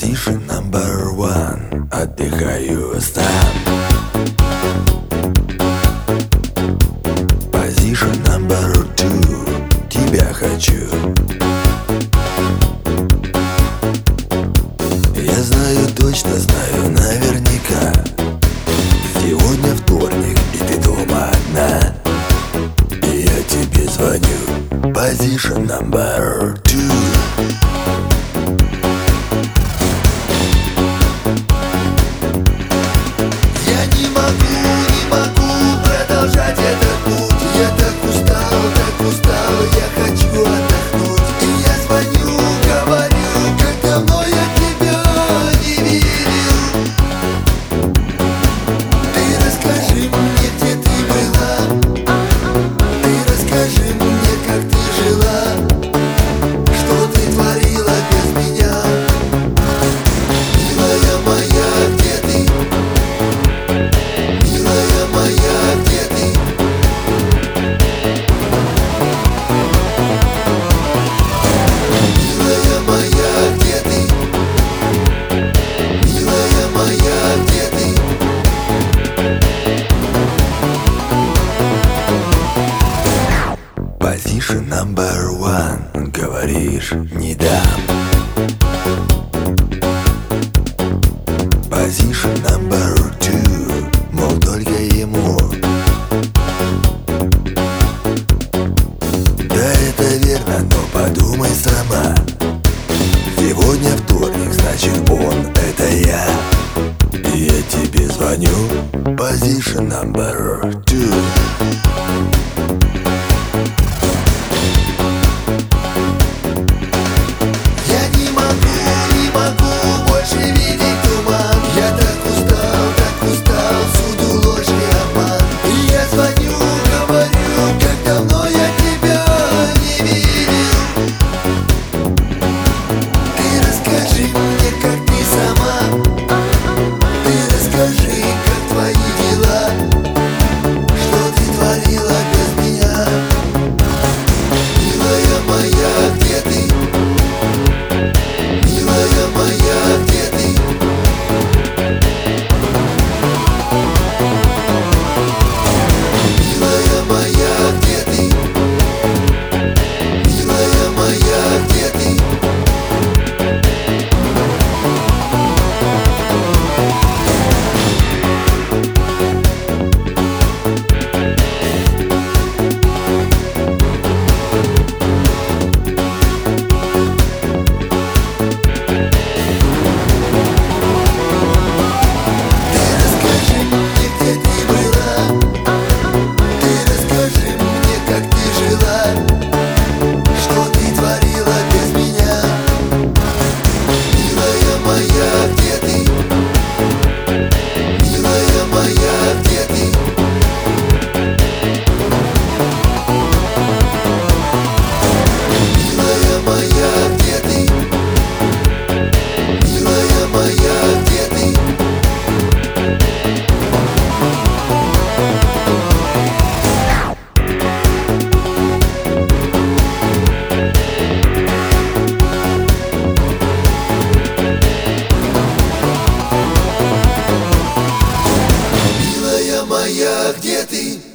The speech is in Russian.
Position number one. Отдыхаю сам. Position number two. Тебя хочу. Я знаю, точно знаю, наверняка. Сегодня вторник, и ты дома одна. И я тебе звоню. Position number two. Position number one. Говоришь, не дам. Position number two. Мол, только ему. Да, это верно, но подумай сама. Сегодня вторник, значит он — это я. И я тебе звоню. Position number two. Где ты?